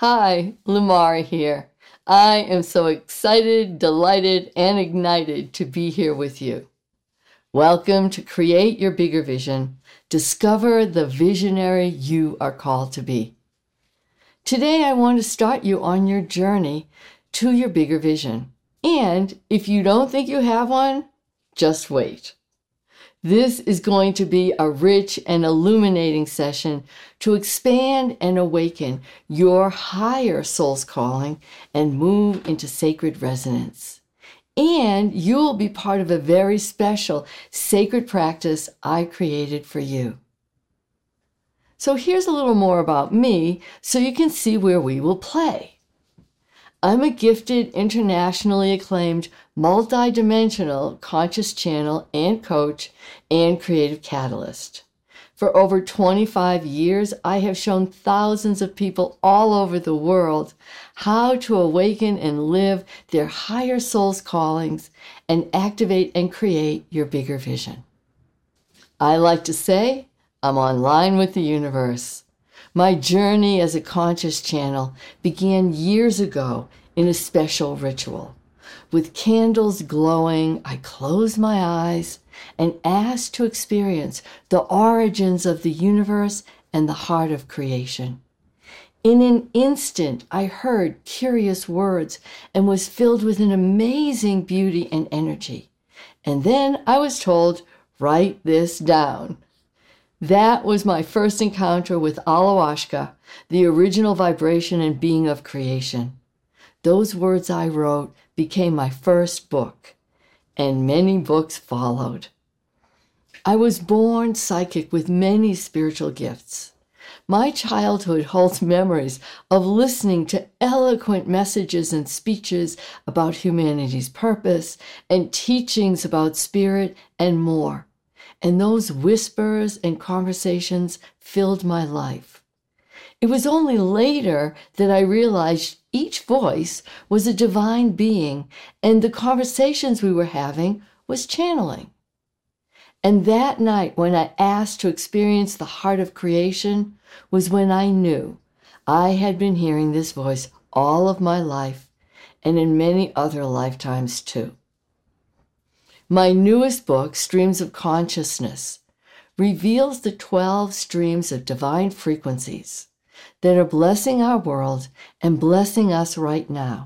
Hi, Lumari here. I am so excited, delighted, and ignited to be here with you. Welcome to Create Your Bigger Vision. Discover the visionary you are called to be. Today, I want to start you on your journey to your bigger vision. And if you don't think you have one, just wait. This is going to be a rich and illuminating session to expand and awaken your higher soul's calling and move into sacred resonance. And you'll be part of a very special sacred practice I created for you. So here's a little more about me so you can see where we will play. I'm a gifted, internationally acclaimed, multidimensional conscious channel and coach and creative catalyst. For over 25 years, I have shown thousands of people all over the world how to awaken and live their higher soul's callings and activate and create your bigger vision. I like to say, I'm online with the universe. My journey as a conscious channel began years ago in a special ritual. With candles glowing, I closed my eyes and asked to experience the origins of the universe and the heart of creation. In an instant, I heard curious words and was filled with an amazing beauty and energy. And then I was told, write this down. That was my first encounter with Alahuashka, the original vibration and being of creation. Those words I wrote became my first book, and many books followed. I was born psychic with many spiritual gifts. My childhood holds memories of listening to eloquent messages and speeches about humanity's purpose and teachings about spirit and more. And those whispers and conversations filled my life. It was only later that I realized each voice was a divine being, and the conversations we were having was channeling. And that night when I asked to experience the heart of creation was when I knew I had been hearing this voice all of my life and in many other lifetimes too. My newest book, Streams of Consciousness, reveals the 12 streams of divine frequencies that are blessing our world and blessing us right now.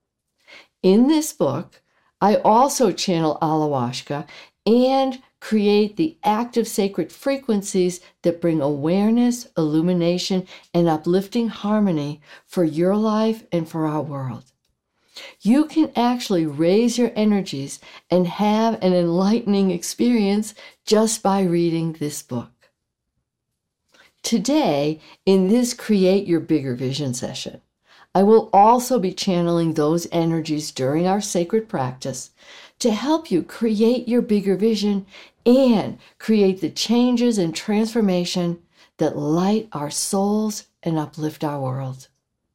In this book, I also channel Alahuashka and create the active sacred frequencies that bring awareness, illumination, and uplifting harmony for your life and for our world. You can actually raise your energies and have an enlightening experience just by reading this book. Today, in this Create Your Bigger Vision session, I will also be channeling those energies during our sacred practice to help you create your bigger vision and create the changes and transformation that light our souls and uplift our world.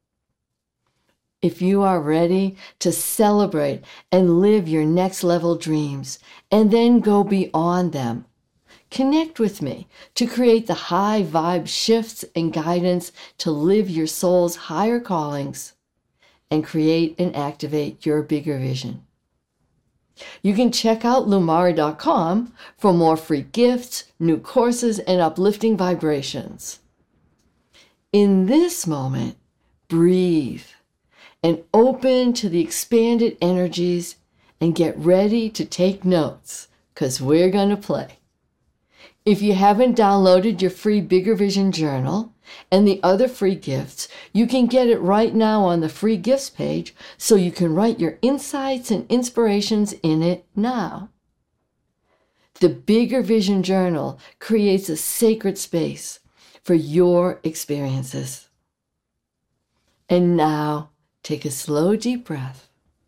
If you are ready to celebrate and live your next level dreams and then go beyond them, connect with me to create the high vibe shifts and guidance to live your soul's higher callings and create and activate your bigger vision. You can check out Lumari.com for more free gifts, new courses, and uplifting vibrations. In this moment, breathe and open to the expanded energies and get ready to take notes because we're going to play. If you haven't downloaded your free Bigger Vision Journal and the other free gifts, you can get it right now on the free gifts page so you can write your insights and inspirations in it now. The Bigger Vision Journal creates a sacred space for your experiences. And now, take a slow, deep breath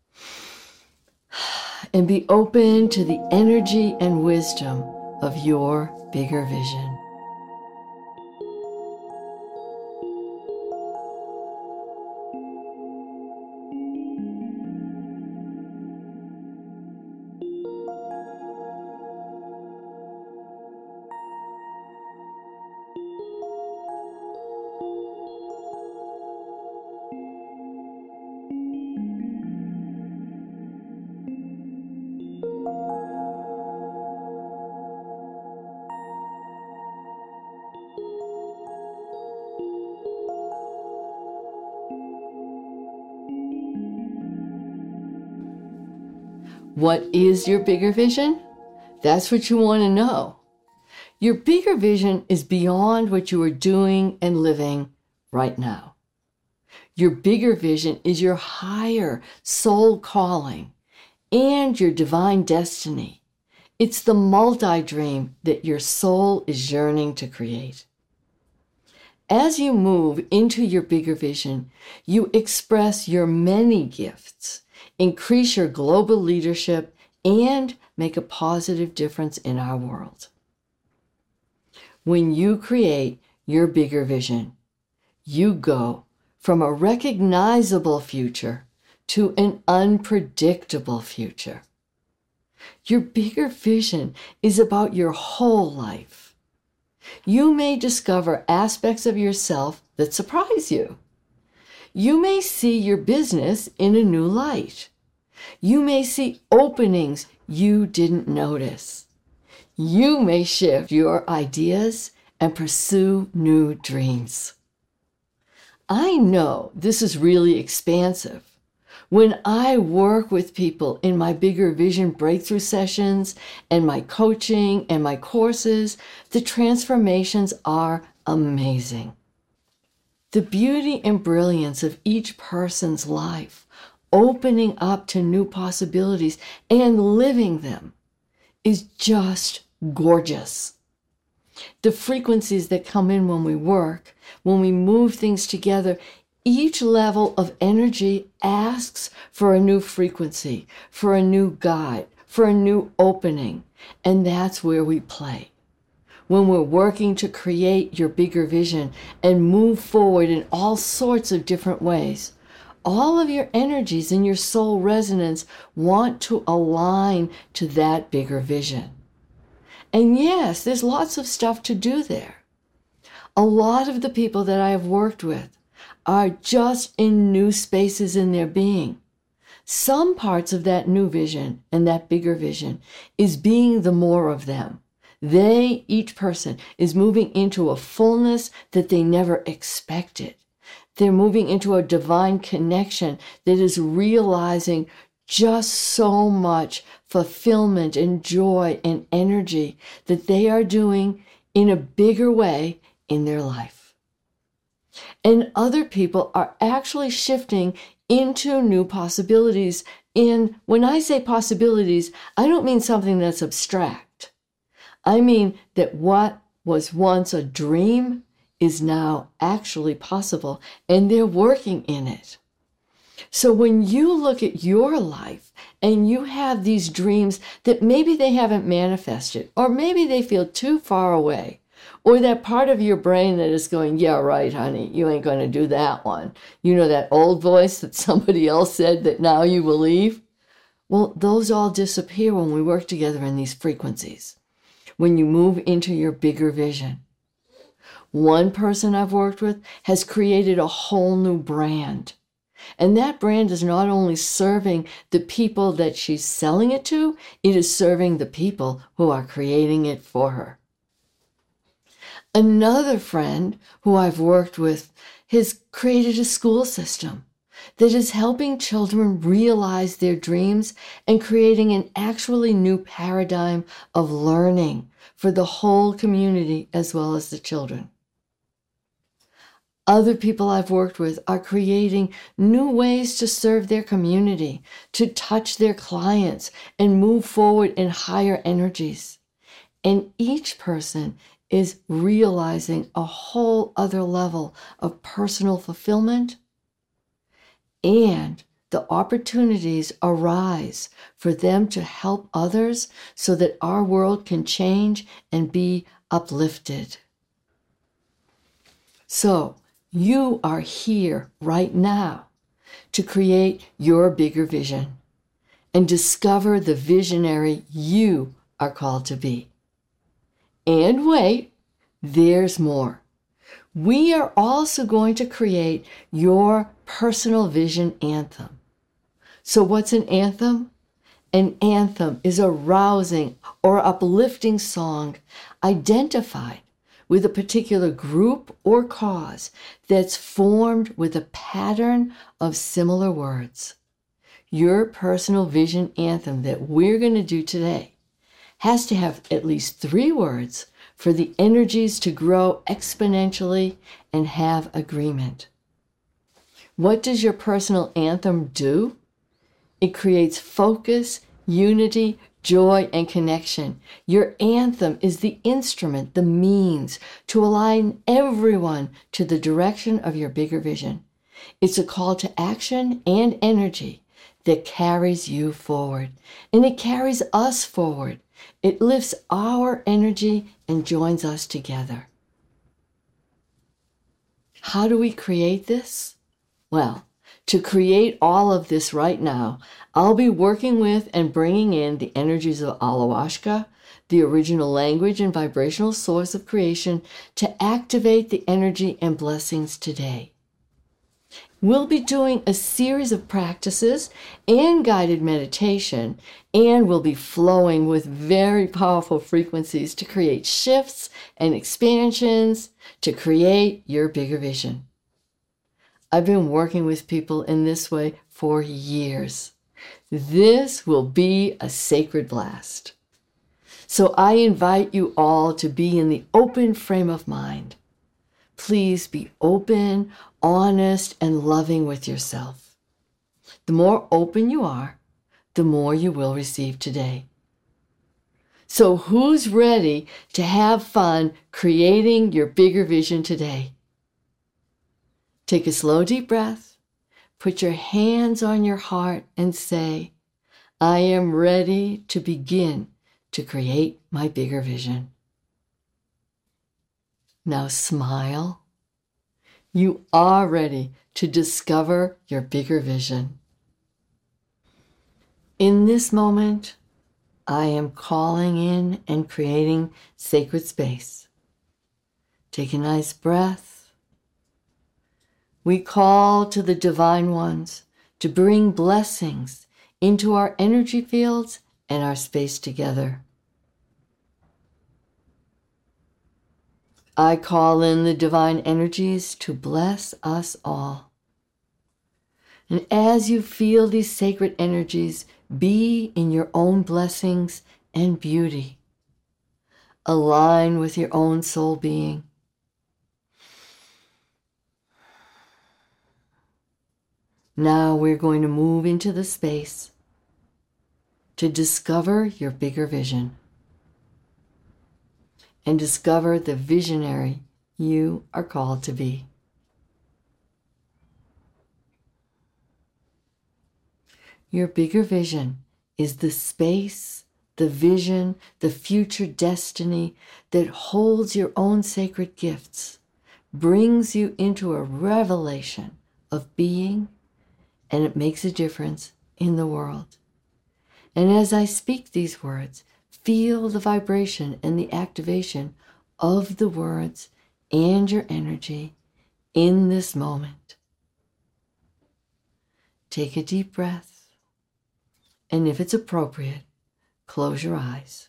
and be open to the energy and wisdom of your bigger vision. What is your bigger vision? That's what you want to know. Your bigger vision is beyond what you are doing and living right now. Your bigger vision is your higher soul calling and your divine destiny. It's the multi-dream that your soul is yearning to create. As you move into your bigger vision, you express your many gifts, increase your global leadership, and make a positive difference in our world. When you create your bigger vision, you go from a recognizable future to an unpredictable future. Your bigger vision is about your whole life. You may discover aspects of yourself that surprise you. You may see your business in a new light. You may see openings you didn't notice. You may shift your ideas and pursue new dreams. I know this is really expansive. When I work with people in my bigger vision breakthrough sessions and my coaching and my courses, the transformations are amazing. The beauty and brilliance of each person's life, opening up to new possibilities and living them, is just gorgeous. The frequencies that come in when we work, when we move things together, each level of energy asks for a new frequency, for a new guide, for a new opening, and that's where we play. When we're working to create your bigger vision and move forward in all sorts of different ways, all of your energies in your soul resonance want to align to that bigger vision. And yes, there's lots of stuff to do there. A lot of the people that I have worked with are just in new spaces in their being. Some parts of that new vision and that bigger vision is being the more of them. They, each person, is moving into a fullness that they never expected. They're moving into a divine connection that is realizing just so much fulfillment and joy and energy that they are doing in a bigger way in their life. And other people are actually shifting into new possibilities. And when I say possibilities, I don't mean something that's abstract. I mean that what was once a dream is now actually possible, and they're working in it. So when you look at your life and you have these dreams that maybe they haven't manifested, or maybe they feel too far away, or that part of your brain that is going, yeah, right, honey, you ain't going to do that one. You know, that old voice that somebody else said that now you believe? Well, those all disappear when we work together in these frequencies, when you move into your bigger vision. One person I've worked with has created a whole new brand. And that brand is not only serving the people that she's selling it to, it is serving the people who are creating it for her. Another friend who I've worked with has created a school system that is helping children realize their dreams and creating an actually new paradigm of learning for the whole community as well as the children. Other people I've worked with are creating new ways to serve their community, to touch their clients, and move forward in higher energies. And each person is realizing a whole other level of personal fulfillment, and the opportunities arise for them to help others so that our world can change and be uplifted. So, you are here right now to create your bigger vision and discover the visionary you are called to be. And wait, there's more. We are also going to create your personal vision anthem. So what's an anthem? An anthem is a rousing or uplifting song identified with a particular group or cause that's formed with a pattern of similar words. Your personal vision anthem that we're going to do today has to have at least 3 words for the energies to grow exponentially and have agreement. What does your personal anthem do? It creates focus, unity, joy, and connection. Your anthem is the instrument, the means to align everyone to the direction of your bigger vision. It's a call to action and energy that carries you forward, and it carries us forward. It lifts our energy and joins us together. How do we create this? Well, to create all of this right now, I'll be working with and bringing in the energies of Alawashka, the original language and vibrational source of creation, to activate the energy and blessings today. We'll be doing a series of practices and guided meditation, and we'll be flowing with very powerful frequencies to create shifts and expansions to create your bigger vision. I've been working with people in this way for years. This will be a sacred blast. So I invite you all to be in the open frame of mind. Please be open, honest, and loving with yourself. The more open you are, the more you will receive today. So who's ready to have fun creating your bigger vision today? Take a slow, deep breath. Put your hands on your heart and say, I am ready to begin to create my bigger vision. Now smile. You are ready to discover your bigger vision. In this moment, I am calling in and creating sacred space. Take a nice breath. We call to the divine ones to bring blessings into our energy fields and our space together. I call in the divine energies to bless us all. And as you feel these sacred energies, be in your own blessings and beauty. Align with your own soul being. Now we're going to move into the space to discover your bigger vision and discover the visionary you are called to be. Your bigger vision is the space, the vision, the future destiny that holds your own sacred gifts, brings you into a revelation of being, and it makes a difference in the world. And as I speak these words, feel the vibration and the activation of the words and your energy in this moment. Take a deep breath, and if it's appropriate, close your eyes.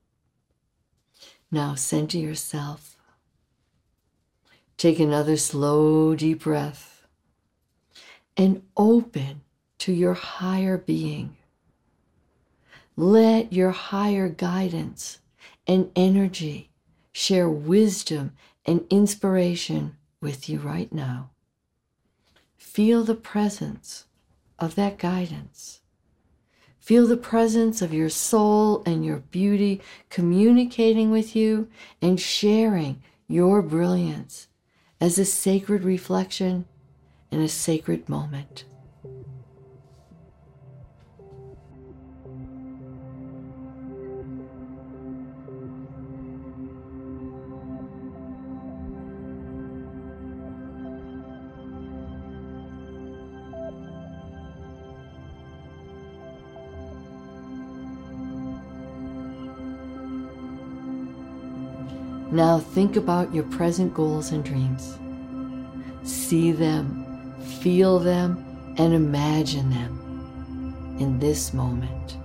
Now center yourself. Take another slow, deep breath and open to your higher being. Let your higher guidance and energy share wisdom and inspiration with you right now. Feel the presence of that guidance. Feel the presence of your soul and your beauty communicating with you and sharing your brilliance as a sacred reflection and a sacred moment. Now think about your present goals and dreams. See them, feel them, and imagine them in this moment.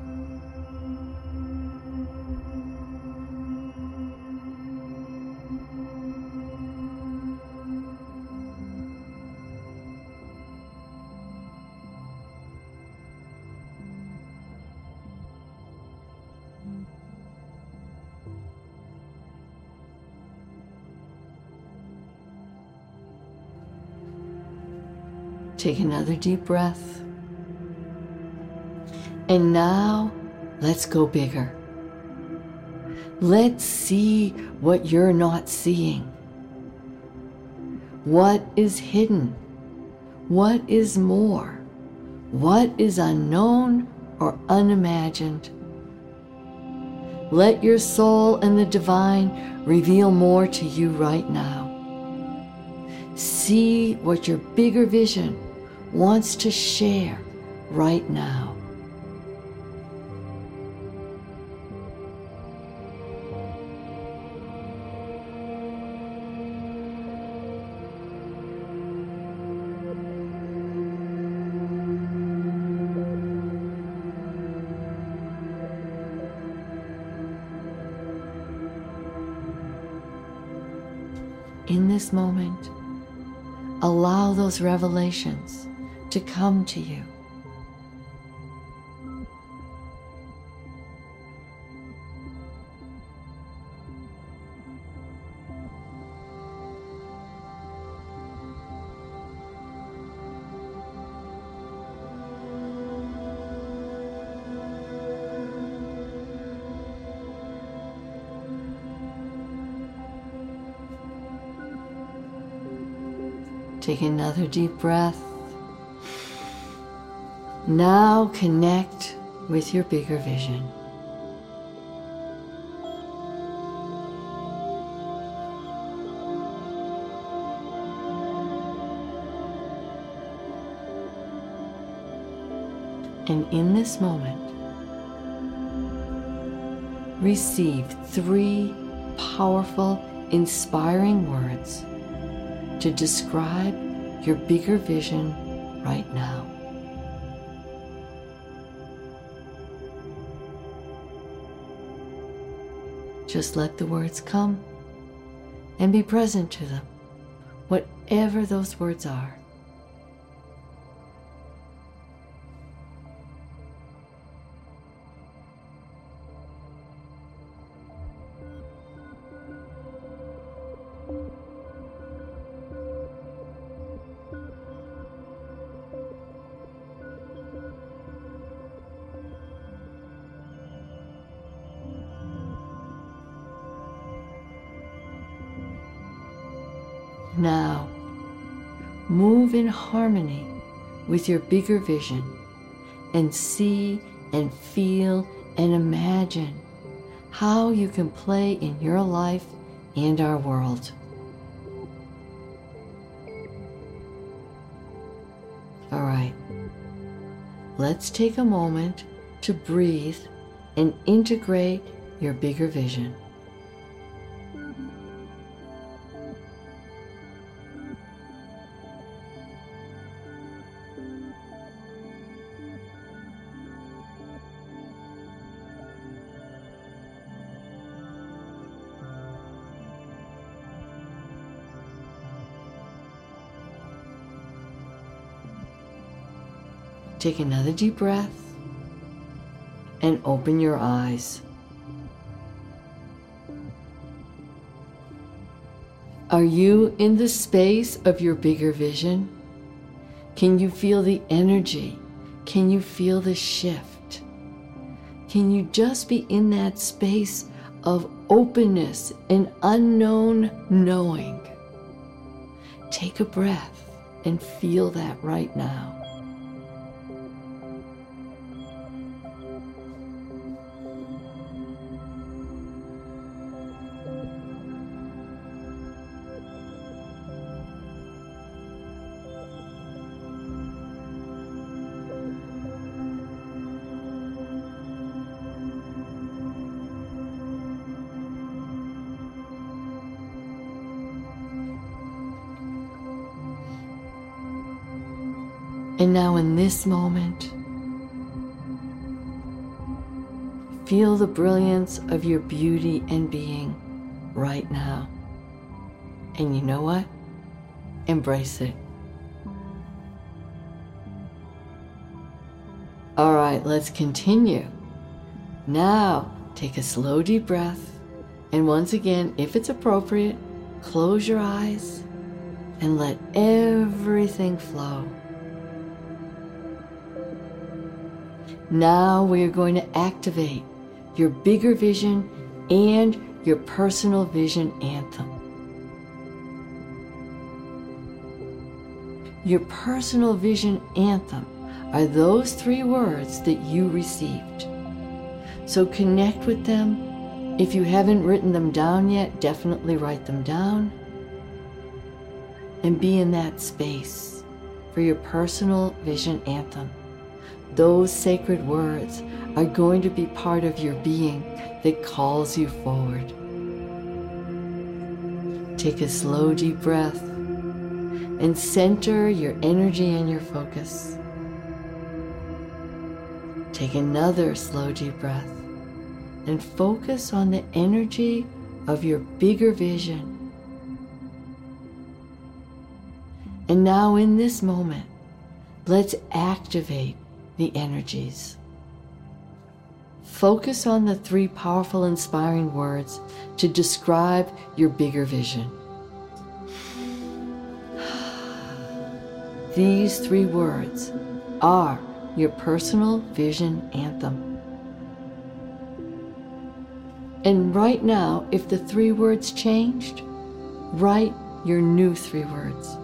Take another deep breath. And now, let's go bigger. Let's see what you're not seeing. What is hidden? What is more? What is unknown or unimagined? Let your soul and the divine reveal more to you right now. See what your bigger vision wants to share right now. In this moment, allow those revelations to come to you. Take another deep breath. Now connect with your bigger vision. And in this moment, receive 3 powerful, inspiring words to describe your bigger vision right now. Just let the words come and be present to them, whatever those words are. Now, move in harmony with your bigger vision and see and feel and imagine how you can play in your life and our world. All right, let's take a moment to breathe and integrate your bigger vision. Take another deep breath and open your eyes. Are you in the space of your bigger vision? Can you feel the energy? Can you feel the shift? Can you just be in that space of openness and unknown knowing? Take a breath and feel that right now. And now in this moment, feel the brilliance of your beauty and being right now. And you know what? Embrace it. All right, let's continue. Now, take a slow deep breath. And once again, if it's appropriate, close your eyes and let everything flow. Now we are going to activate your bigger vision and your personal vision anthem. Your personal vision anthem are those 3 words that you received. So connect with them. If you haven't written them down yet, definitely write them down. And be in that space for your personal vision anthem. Those sacred words are going to be part of your being that calls you forward. Take a slow, deep breath and center your energy and your focus. Take another slow, deep breath and focus on the energy of your bigger vision. And now in this moment, let's activate the energies. Focus on the 3 powerful, inspiring words to describe your bigger vision. These 3 words are your personal vision anthem. And right now, if the 3 words changed, write your new 3 words.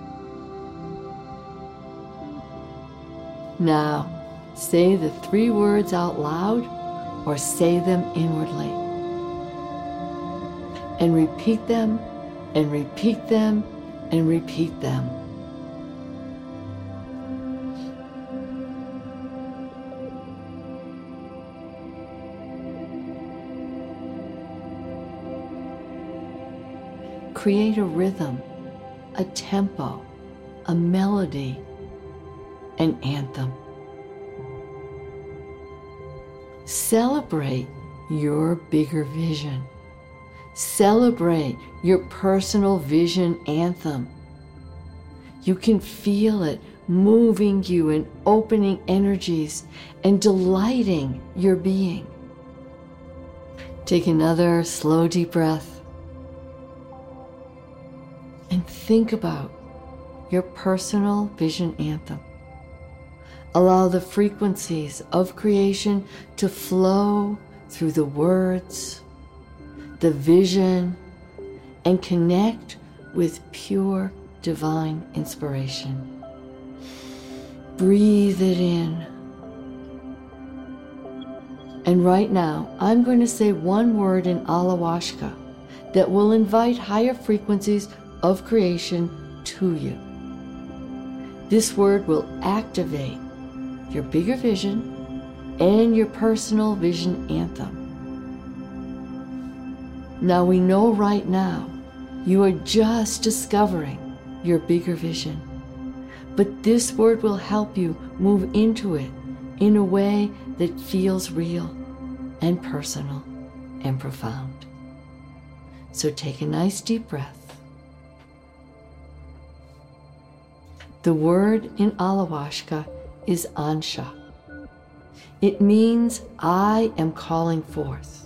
Now, say the 3 words out loud or say them inwardly. And repeat them, and repeat them, and repeat them. Create a rhythm, a tempo, a melody, an anthem. Celebrate your bigger vision. Celebrate your personal vision anthem. You can feel it moving you and opening energies and delighting your being. Take another slow, deep breath and think about your personal vision anthem. Allow the frequencies of creation to flow through the words, the vision, and connect with pure divine inspiration. Breathe it in. And right now, I'm going to say one word in Alawashka that will invite higher frequencies of creation to you. This word will activate your bigger vision and your personal vision anthem. Now we know right now you are just discovering your bigger vision, but this word will help you move into it in a way that feels real and personal and profound. So take a nice deep breath. The word in Alawashka is Ansha. It means I am calling forth.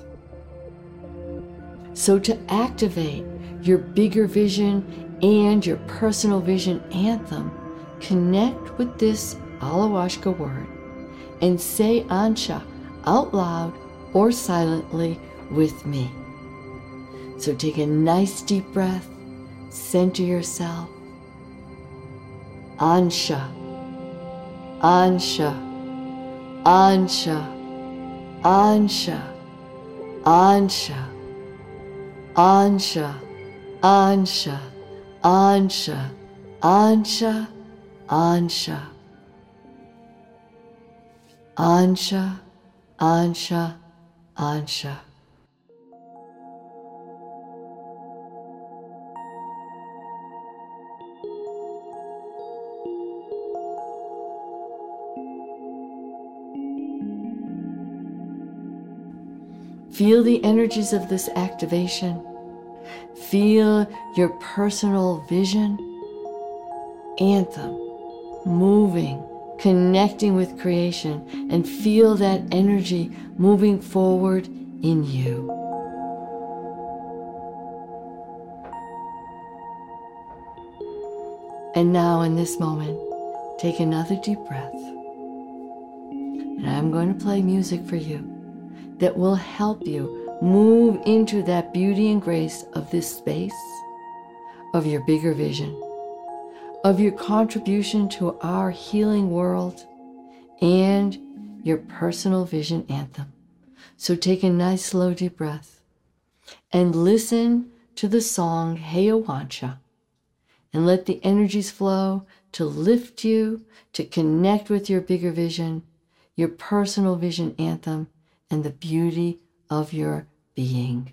So to activate your bigger vision and your personal vision anthem, connect with this Alawashka word and say Ansha out loud or silently with me. So take a nice deep breath, center yourself. Ansha, Ansha, Ansha, Ansha, Ansha, Ansha, Ansha, Ansha, Ansha, Ansha, Ansha, Ansha, Ansha. Feel the energies of this activation. Feel your personal vision anthem moving, connecting with creation, and feel that energy moving forward in you. And now in this moment, take another deep breath And I'm going to play music for you that will help you move into that beauty and grace of this space, of your bigger vision, of your contribution to our healing world, and your personal vision anthem. So take a nice slow deep breath and listen to the song Heyowancha, and let the energies flow to lift you, to connect with your bigger vision, your personal vision anthem, and the beauty of your being.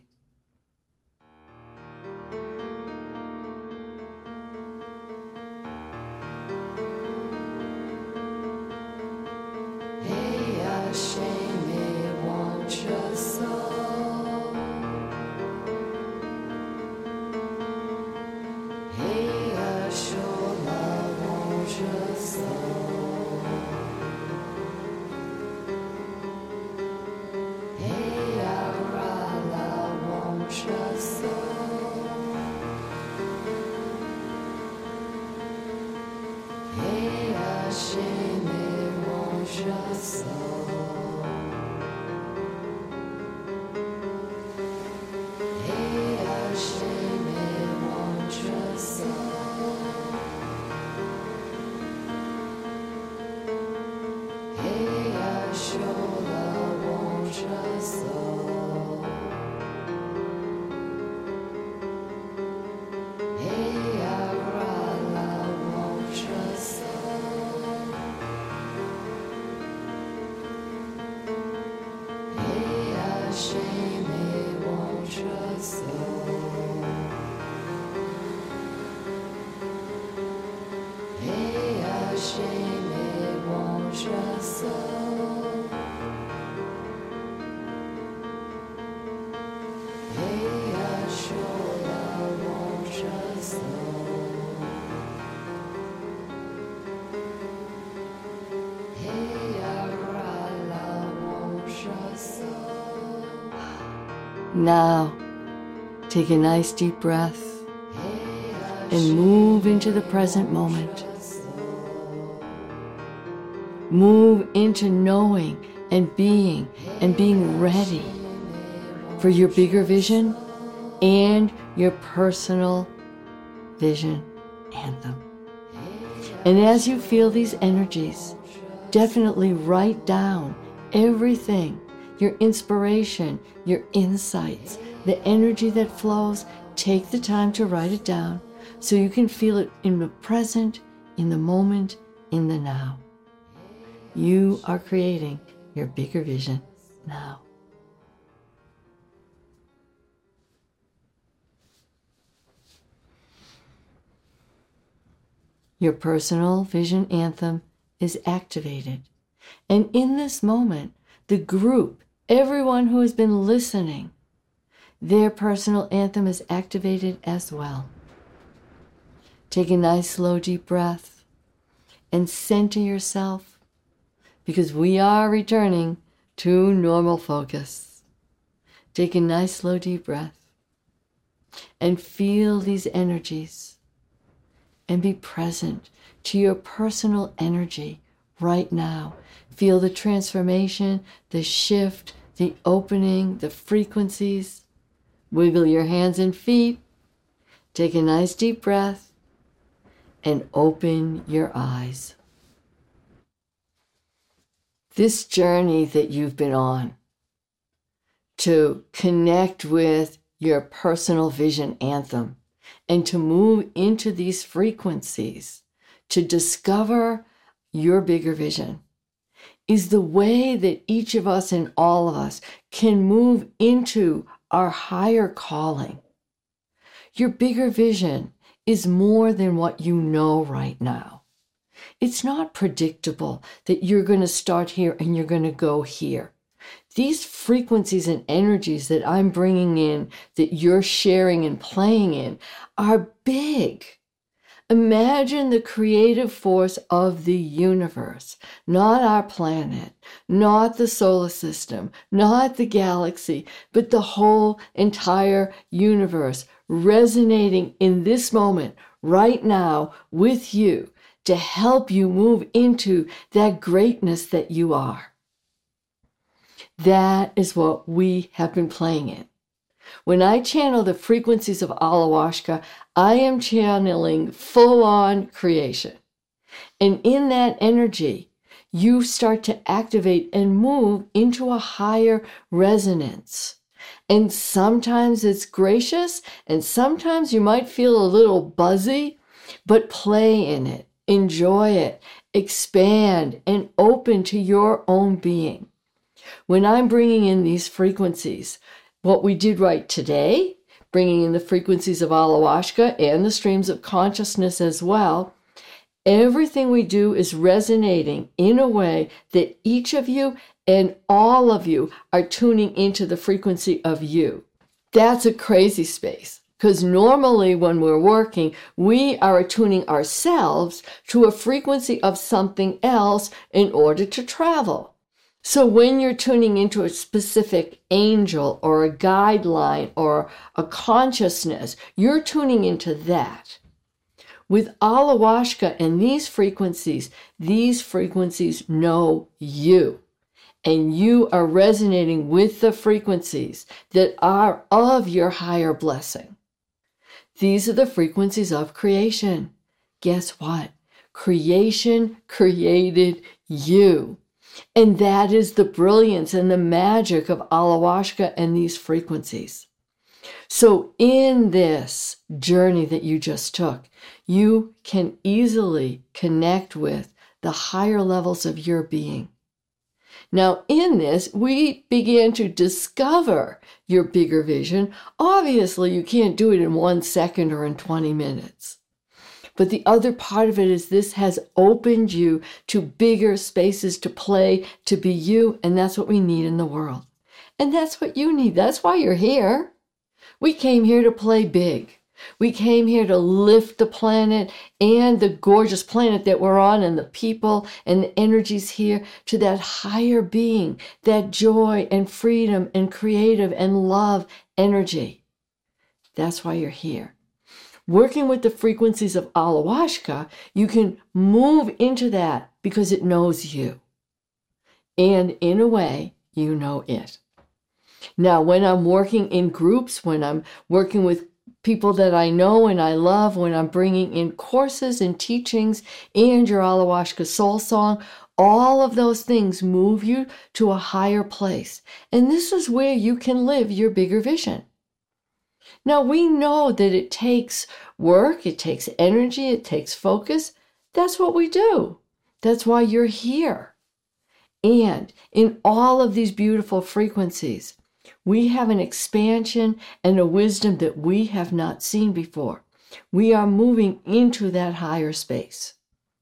Now, take a nice deep breath and move into the present moment. Move into knowing and being ready for your bigger vision and your personal vision anthem. And as you feel these energies, definitely write down everything, your inspiration, your insights, the energy that flows. Take the time to write it down so you can feel it in the present, in the moment, in the now. You are creating your bigger vision now. Your personal vision anthem is activated. And in this moment, the group, everyone who has been listening, their personal anthem is activated as well. Take a nice slow deep breath and center yourself, because we are returning to normal focus. Take a nice slow deep breath and feel these energies and be present to your personal energy right now. Feel the transformation, the shift, the opening, the frequencies. Wiggle your hands and feet. Take a nice deep breath and open your eyes. This journey that you've been on to connect with your personal vision anthem and to move into these frequencies, to discover your bigger vision, is the way that each of us and all of us can move into our higher calling. Your bigger vision is more than what you know right now. It's not predictable that you're going to start here and you're going to go here. These frequencies and energies that I'm bringing in, that you're sharing and playing in, are big. Imagine the creative force of the universe, not our planet, not the solar system, not the galaxy, but the whole entire universe resonating in this moment, right now, with you to help you move into that greatness that you are. That is what we have been playing in. When I channel the frequencies of Alahuashka, I am channeling full-on creation. And in that energy, you start to activate and move into a higher resonance. And sometimes it's gracious, and sometimes you might feel a little buzzy, but play in it, enjoy it, expand, and open to your own being. When I'm bringing in these frequencies, what we did right today, bringing in the frequencies of Alahuashka and the streams of consciousness as well, everything we do is resonating in a way that each of you and all of you are tuning into the frequency of you. That's a crazy space, because normally when we're working, we are attuning ourselves to a frequency of something else in order to travel. So when you're tuning into a specific angel or a guideline or a consciousness, you're tuning into that. With Alahuashka and these frequencies know you. And you are resonating with the frequencies that are of your higher blessing. These are the frequencies of creation. Guess what? Creation created you. And that is the brilliance and the magic of Alahuashka and these frequencies. So in this journey that you just took, you can easily connect with the higher levels of your being. Now, in this, we began to discover your bigger vision. Obviously, you can't do it in 1 second or in 20 minutes. But the other part of it is this has opened you to bigger spaces to play, to be you, and that's what we need in the world. And that's what you need. That's why you're here. We came here to play big. We came here to lift the planet and the gorgeous planet that we're on and the people and the energies here to that higher being, that joy and freedom and creative and love energy. That's why you're here. Working with the frequencies of Alahuashka, you can move into that because it knows you. And in a way, you know it. Now, when I'm working in groups, when I'm working with people that I know and I love, when I'm bringing in courses and teachings and your Alahuashka soul song, all of those things move you to a higher place. And this is where you can live your bigger vision. Now, we know that it takes work, it takes energy, it takes focus. That's what we do. That's why you're here. And in all of these beautiful frequencies, we have an expansion and a wisdom that we have not seen before. We are moving into that higher space.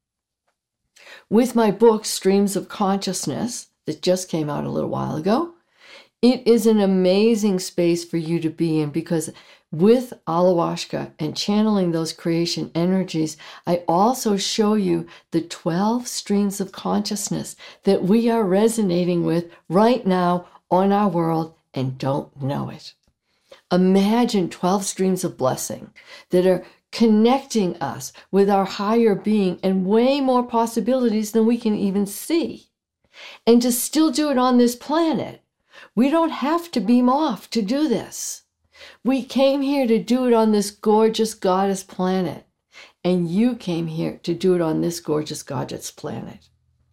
With my book, Streams of Consciousness, that just came out a little while ago, it is an amazing space for you to be in because with Alahuashka and channeling those creation energies, I also show you the 12 streams of consciousness that we are resonating with right now on our world and don't know it. Imagine 12 streams of blessing that are connecting us with our higher being and way more possibilities than we can even see. And to still do it on this planet. We don't have to beam off to do this. We came here to do it on this gorgeous goddess planet. And you came here to do it on this gorgeous goddess planet.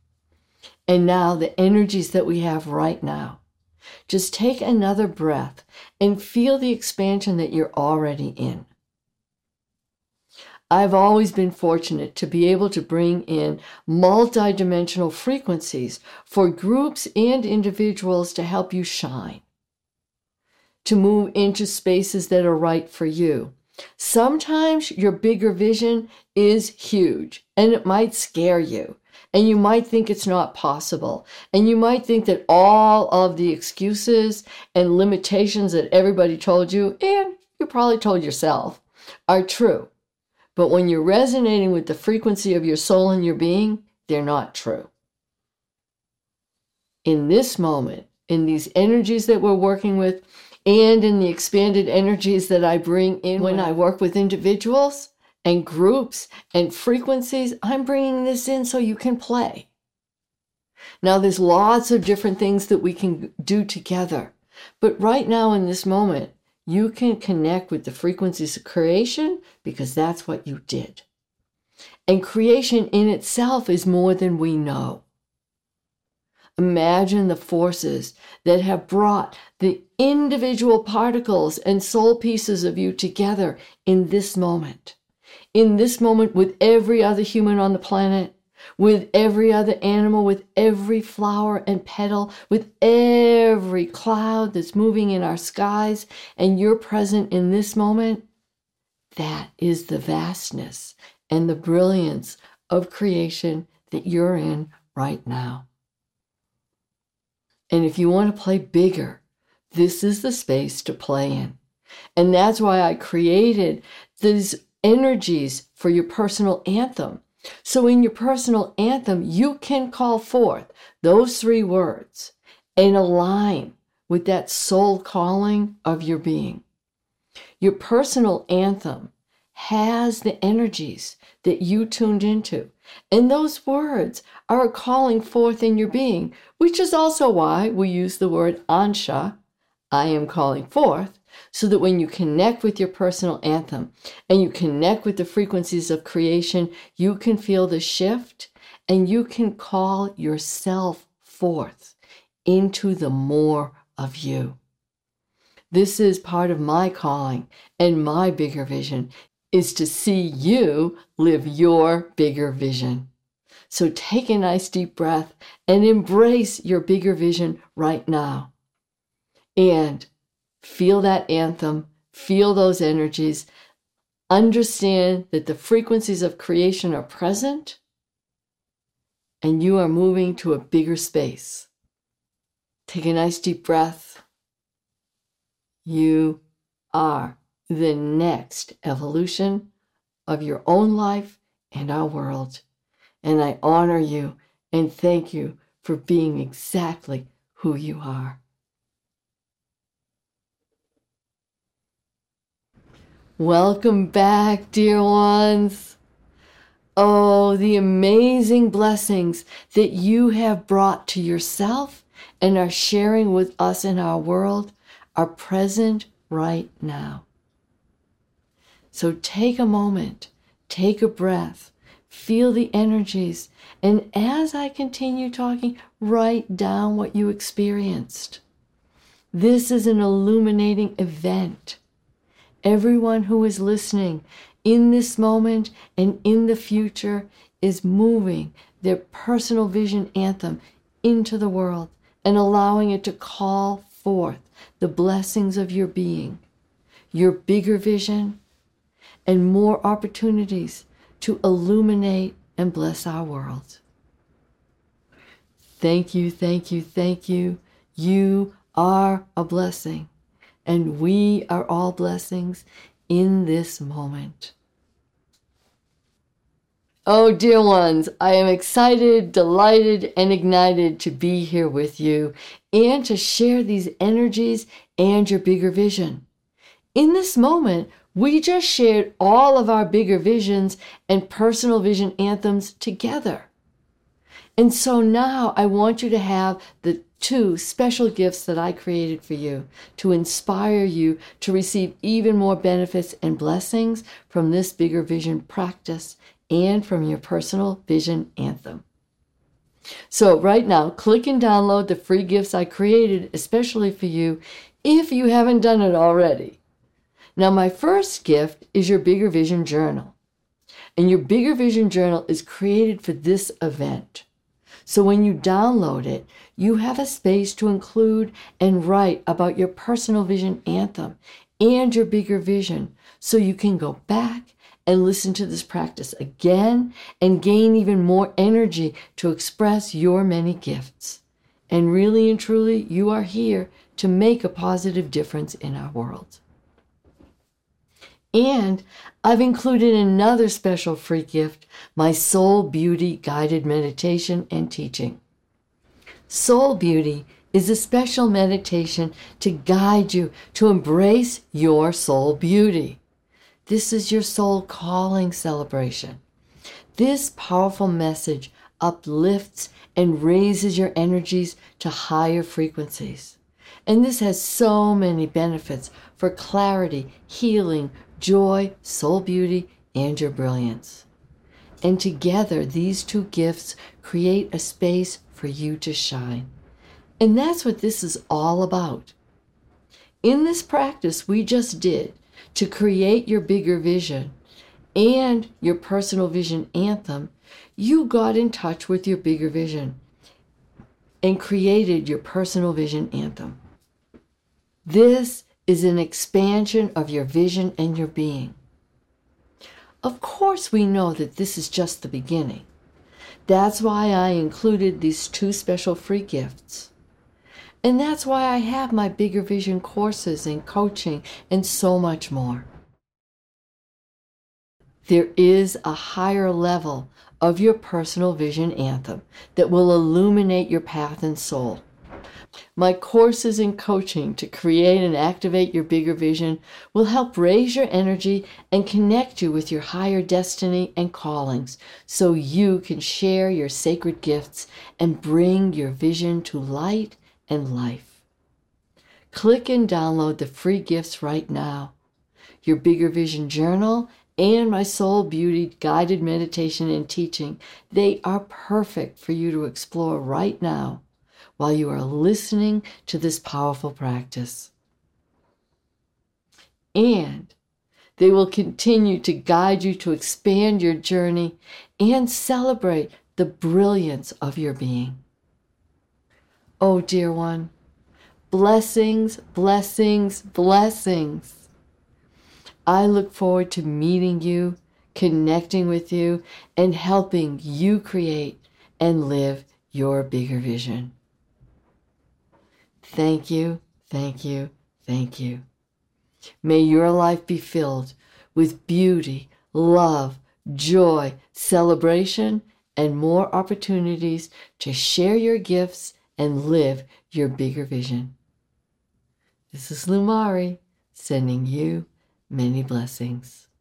And now the energies that we have right now. Just take another breath and feel the expansion that you're already in. I've always been fortunate to be able to bring in multidimensional frequencies for groups and individuals to help you shine, to move into spaces that are right for you. Sometimes your bigger vision is huge and it might scare you. And you might think it's not possible. And you might think that all of the excuses and limitations that everybody told you, and you probably told yourself, are true. But when you're resonating with the frequency of your soul and your being, they're not true. In this moment, in these energies that we're working with, and in the expanded energies that I bring in when I work with individuals, and groups and frequencies, I'm bringing this in so you can play. Now, there's lots of different things that we can do together. But right now in this moment, you can connect with the frequencies of creation because that's what you did. And creation in itself is more than we know. Imagine the forces that have brought the individual particles and soul pieces of you together in this moment. In this moment with every other human on the planet, with every other animal, with every flower and petal, with every cloud that's moving in our skies, and you're present in this moment, that is the vastness and the brilliance of creation that you're in right now. And if you want to play bigger, this is the space to play in. And that's why I created these energies for your personal anthem. So in your personal anthem, you can call forth those 3 words and align with that soul calling of your being. Your personal anthem has the energies that you tuned into. And those words are calling forth in your being, which is also why we use the word Ansha, I am calling forth, so that when you connect with your personal anthem and you connect with the frequencies of creation, you can feel the shift and you can call yourself forth into the more of you. This is part of my calling, and my bigger vision is to see you live your bigger vision. So take a nice deep breath and embrace your bigger vision right now. And feel that anthem, feel those energies, understand that the frequencies of creation are present and you are moving to a bigger space. Take a nice deep breath. You are the next evolution of your own life and our world. And I honor you and thank you for being exactly who you are. Welcome back, dear ones. Oh, the amazing blessings that you have brought to yourself and are sharing with us in our world are present right now. So take a moment, take a breath, feel the energies, and as I continue talking, write down what you experienced. This is an illuminating event. Everyone who is listening in this moment and in the future is moving their personal vision anthem into the world and allowing it to call forth the blessings of your being, your bigger vision, and more opportunities to illuminate and bless our world. Thank you, thank you, thank you. You are a blessing, and we are all blessings in this moment. Oh, dear ones, I am excited, delighted, and ignited to be here with you and to share these energies and your bigger vision. In this moment, we just shared all of our bigger visions and personal vision anthems together. And so now I want you to have the 2 special gifts that I created for you to inspire you to receive even more benefits and blessings from this bigger vision practice and from your personal vision anthem. So right now, click and download the free gifts I created especially for you if you haven't done it already. Now, my first gift is your Bigger Vision Journal. And your Bigger Vision Journal is created for this event. So when you download it, you have a space to include and write about your personal vision anthem and your bigger vision, so you can go back and listen to this practice again and gain even more energy to express your many gifts. And really and truly, you are here to make a positive difference in our world. And I've included another special free gift, my Soul Beauty guided meditation and teaching. Soul Beauty is a special meditation to guide you to embrace your soul beauty. This is your soul calling celebration. This powerful message uplifts, and raises your energies to higher frequencies. And this has so many benefits for clarity, healing, joy, soul beauty, and your brilliance. And together, these two gifts create a space for you to shine. And that's what this is all about. In this practice we just did to create your bigger vision and your personal vision anthem, you got in touch with your bigger vision and created your personal vision anthem. This is an expansion of your vision and your being. Of course, we know that this is just the beginning. That's why I included these two special free gifts. And that's why I have my bigger vision courses and coaching and so much more. There is a higher level of your personal vision anthem that will illuminate your path and soul. My courses and coaching to create and activate your bigger vision will help raise your energy and connect you with your higher destiny and callings so you can share your sacred gifts and bring your vision to light and life. Click and download the free gifts right now. Your Bigger Vision Journal and my Soul Beauty guided meditation and teaching, they are perfect for you to explore right now while you are listening to this powerful practice. And they will continue to guide you to expand your journey and celebrate the brilliance of your being. Oh, dear one, blessings, blessings, blessings. I look forward to meeting you, connecting with you, and helping you create and live your bigger vision. Thank you, thank you, thank you. May your life be filled with beauty, love, joy, celebration, and more opportunities to share your gifts and live your bigger vision. This is Lumari, sending you many blessings.